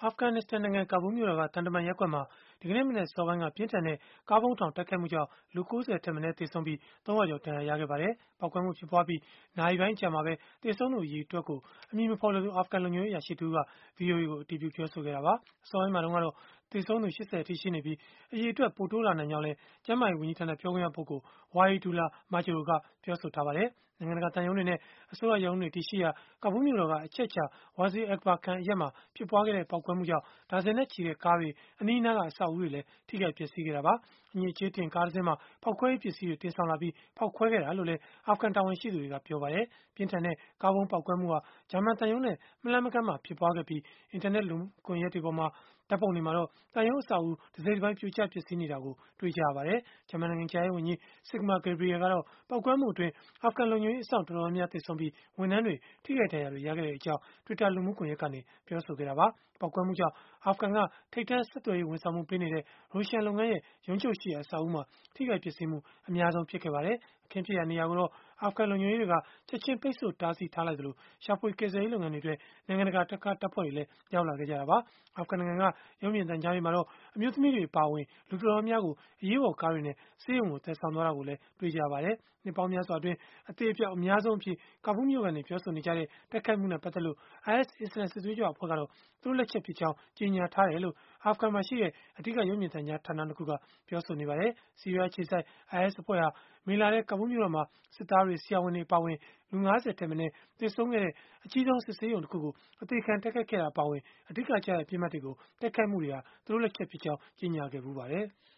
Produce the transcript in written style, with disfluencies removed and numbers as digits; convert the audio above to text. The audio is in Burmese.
အာဖဂန်နစ္စတန်နိုင်ငံ ကာဘူးမြို့တော်က သံတမန်ရပ်ကွက်မှာ ဒီကနေ့မနက်စောပိုင်းက ပြင်းထန်တဲ့ ကားဗုံးထောင်တိုက်ခိုက်မှုကြောင့် လူ ၉၀ ထက်မနည်း သေဆုံးပြီး၊ ၃၀၀ ကျော် ဒဏ်ရာရခဲ့ပါတယ်။ ပေါက်ကွဲမှုဖြစ်ပွားပြီး နာရီပိုင်းအကြာမှာပဲ သေဆုံးသူ အရေအတွက်ကို အမည်မဖော်လိုသူ အာဖဂန်လုံခြုံရေး အရာရှိတဦးက ဗွီအိုအေကို အတည်ပြုပြောဆိုခဲ့တာပါ။ အစောပိုင်းမှာတုန်းကတော့ သေဆုံးသူ ၈၀ အထိရှိနေပြီး၊ အရေအတွက် ပိုတိုးလာနိုင်ကြောင်းလည်း ကျန်းမာရေးဝန်ကြီးဌာန ပြောခွင့်ရပုဂ္ဂိုလ် Wahidullah Majroh ကပြောဆိုထားပါတယ်။ နိုင်ငံတကာ သံရုံးတွေနဲ့ အစိုးရရုံးတွေ တည်ရှိရာ ကာဘူးမြို့တော်က အချက်အခြာ Wazir Akbar Khan အရပ်မှာ ဖြစ်ပွားခဲ့တဲ့ ပေါက်ကွဲမှုကြောင့် ဒါဇင်နဲ့ချီတဲ့ကားတွေ၊ အနီးအနားက အဆောက်အဦးတွေလည်း ထိခိုက်ပျက်စီးခဲ့တာပါ။ အညစ်အကြေးတင် ကားတစင်းမှာ ဖောက်ခွဲရေးပစ္စည်းတွေ တင်ဆောင်လာပြီး ဖောက်ခွဲခဲ့တာလို့လည်း အာဖဂန်တာဝန်ရှိသူတွေက ပြောပါတယ်။ ပြင်းထန်တဲ့ ကားဗုံးပေါက်ကွဲမှုဟာ ဂျာမန်သံရုံးနဲ့ မလှမ်းမကမ်းမှာ ဖြစ်ပွားခဲ့ပြီး၊ အင်တာနက် လူမှုကွန်ရက်တွေပေါ်က ဓာတ်ပုံတွေမှာတော့ သံရုံးအဆောက်အဦး တစိတ်တပိုင်း ပြိုကျပျက်စီးနေတာကို တွေ့ရပါတယ်။ ဂျာမန်နိုင်ငံခြားရေးဝန်ကြီး Sigmar Gabriel ကတော့ ပေါက်ကွဲမှုအတွင်း အာဖဂန်လုံခြုံရေး အစောင့်တော်တော်များများ သေဆုံးပြီး၊ ဝန်ထမ်းတွေ ထိခိုက်ဒဏ်ရာတွေ ရခဲ့ကြောင်း Twitter လူမှုကွန်ရက်ကနေ ပြောဆိုခဲ့တာပါ။ ပေါက်ကွဲမှုကြောင့် အာဖဂန်က ထိပ်တန်းဆက်သွယ်ရေး ဝန်ဆောင်မှုပေးနေတဲ့ Roshan လုပ်ငန်းရဲ့ ရုံးချုပ်ရှိရာ အဆောက်အဦးမှာ ထိခိုက်ပျက်စီးမှု အများဆုံး ဖြစ်ခဲ့ပါတယ်။ အခင်းဖြစ်ရာနေရာကိုတော့ အာဖဂန်လုံခြုံရေးတွေက ချက်ခြင်းပိတ်ဆို့တားဆီးထားလိုက်သလို၊ ရှာဖွေကယ်ဆယ်ရေး လုပ်ငန်းတွေအတွက် နိုင်ငံတကာတပ်ဖွဲ့တွေလည်း ရောက်လာခဲ့ကြတာပါ။ အာဖဂန်နိုင်ငံက ရုပ်မြင်သံကြားတွေမှာတော့ အမျိုးသမီးတွေ အပါအဝင် လူတော်တော်များများကို အရေးပေါ်ကားတွေနဲ့ ဆေးရုံကို သယ်ဆောင်သွားတာကိုလည်း တွေ့ရပါတယ်။ နှစ်ပေါင်းများစွာအတွင်း အသေအပျောက် အများဆုံးအဖြစ် ကာဘူးမြို့ခံတွေ ပြောဆိုနေကြတဲ့ တိုက်ခိုက်မှုနဲ့ ပတ်သက်လို့ IS အစ္စလာမ်စစ်သွေးကြွအဖွဲ့ကတော့ သူတို့လက်ချက်ဖြစ်ကြောင်း ကြေညာထားတယ်လို့ အာဖဂန်မှာရှိတဲ့ အဓိကရုပ်မြင်သံကြားဌာန ၂ ခုက ပြောဆိုနေပါတယ်။ ဆီးရီးယားအခြေစိုက် IS အဖွဲ့ဟာ မေလထဲ ကာဘူးမြို့တော်မှာ စစ်သားတွေ၊ ဆရာဝန်တွေ အပါအဝင် လူ ၅၀ ထက်မနည်း သေဆုံးခဲ့တဲ့ အကြီးဆုံး စစ်ဆေးရုံတခုကို အသေခံတိုက်ခိုက်ခဲ့တာ အပါအဝင် အဓိကကျတဲ့ ပစ်မှတ်တွေကို တိုက်ခိုက်မှုတွေဟာ သူတို့လက်ချက်ဖြစ်ကြောင်း ကြေညာခဲ့ဖူးပါတယ်။